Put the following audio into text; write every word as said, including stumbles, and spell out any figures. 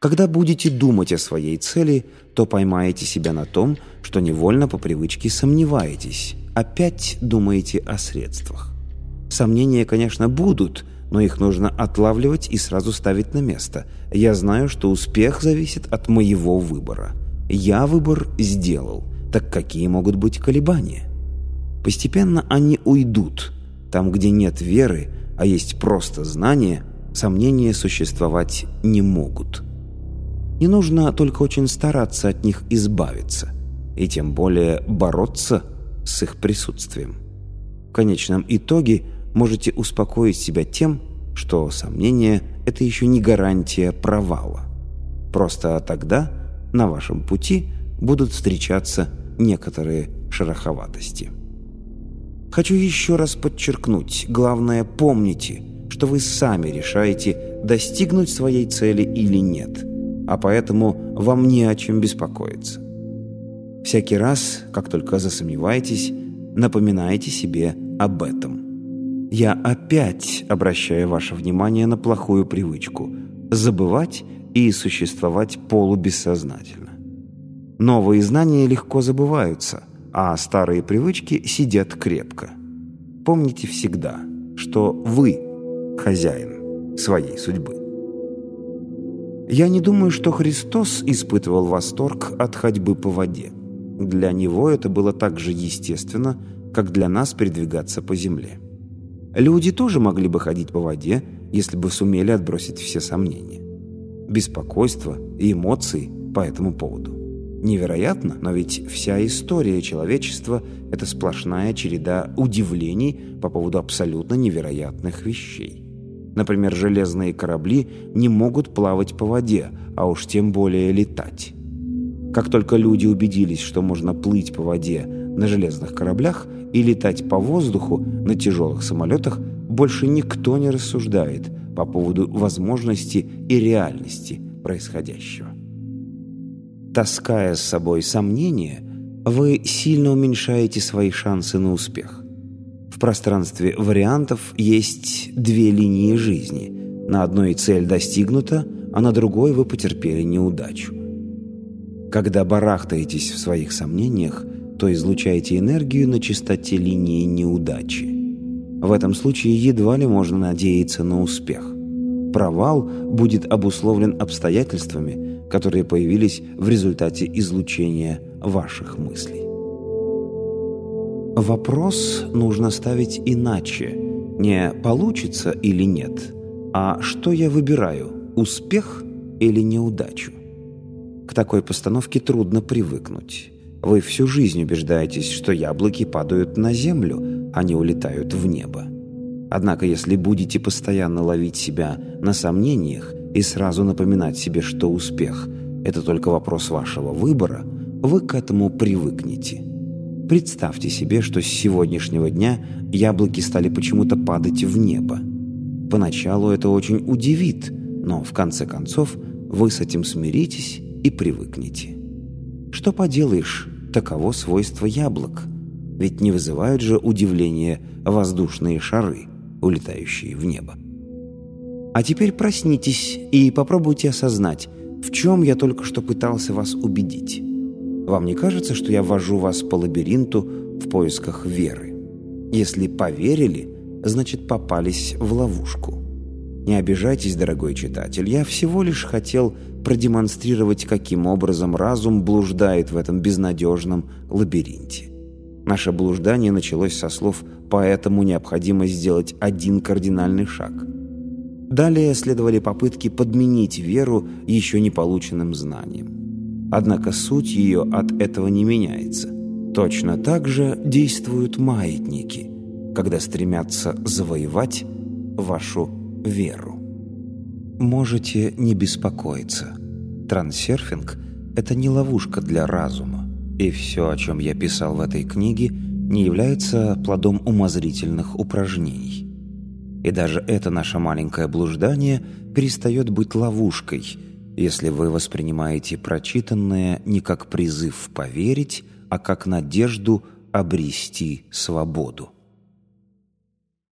Когда будете думать о своей цели, то поймаете себя на том, что невольно по привычке сомневаетесь, опять думаете о средствах. Сомнения, конечно, будут, но их нужно отлавливать и сразу ставить на место. Я знаю, что успех зависит от моего выбора. Я выбор сделал, так какие могут быть колебания? Постепенно они уйдут. Там, где нет веры, а есть просто знания, сомнения существовать не могут. Не нужно только очень стараться от них избавиться, и тем более бороться с их присутствием. В конечном итоге можете успокоить себя тем, что сомнение – это еще не гарантия провала. Просто тогда на вашем пути будут встречаться некоторые шероховатости. Хочу еще раз подчеркнуть, главное, помните, что вы сами решаете, достигнуть своей цели или нет, а поэтому вам не о чем беспокоиться. Всякий раз, как только засомневаетесь, напоминайте себе об этом. Я опять обращаю ваше внимание на плохую привычку – забывать и существовать полубессознательно. Новые знания легко забываются, а старые привычки сидят крепко. Помните всегда, что вы хозяин своей судьбы. Я не думаю, что Христос испытывал восторг от ходьбы по воде. Для Него это было так же естественно, как для нас передвигаться по земле. Люди тоже могли бы ходить по воде, если бы сумели отбросить все сомнения, беспокойство и эмоции по этому поводу. Невероятно, но ведь вся история человечества – это сплошная череда удивлений по поводу абсолютно невероятных вещей. Например, железные корабли не могут плавать по воде, а уж тем более летать. Как только люди убедились, что можно плыть по воде на железных кораблях и летать по воздуху на тяжелых самолетах, больше никто не рассуждает по поводу возможности и реальности происходящего. Таская с собой сомнения, вы сильно уменьшаете свои шансы на успех. В пространстве вариантов есть две линии жизни. На одной цель достигнута, а на другой вы потерпели неудачу. Когда барахтаетесь в своих сомнениях, то излучаете энергию на частоте линии неудачи. В этом случае едва ли можно надеяться на успех. Провал будет обусловлен обстоятельствами, которые появились в результате излучения ваших мыслей. Вопрос нужно ставить иначе. Не получится или нет, а что я выбираю – успех или неудачу? К такой постановке трудно привыкнуть. Вы всю жизнь убеждаетесь, что яблоки падают на землю, а не улетают в небо. Однако, если будете постоянно ловить себя на сомнениях и сразу напоминать себе, что успех – это только вопрос вашего выбора, вы к этому привыкнете. Представьте себе, что с сегодняшнего дня яблоки стали почему-то падать в небо. Поначалу это очень удивит, но в конце концов вы с этим смиритесь и привыкнете. Что поделаешь, таково свойство яблок. Ведь не вызывают же удивления воздушные шары, улетающие в небо. А теперь проснитесь и попробуйте осознать, в чем я только что пытался вас убедить. Вам не кажется, что я вожу вас по лабиринту в поисках веры? Если поверили, значит попались в ловушку. Не обижайтесь, дорогой читатель, я всего лишь хотел продемонстрировать, каким образом разум блуждает в этом безнадежном лабиринте. Наше блуждание началось со слов «поэтому необходимо сделать один кардинальный шаг». Далее следовали попытки подменить веру еще не полученным знанием. Однако суть ее от этого не меняется. Точно так же действуют маятники, когда стремятся завоевать вашу веру. Можете не беспокоиться. Трансерфинг – это не ловушка для разума, и все, о чем я писал в этой книге, не является плодом умозрительных упражнений. И даже это наше маленькое блуждание перестает быть ловушкой, если вы воспринимаете прочитанное не как призыв поверить, а как надежду обрести свободу.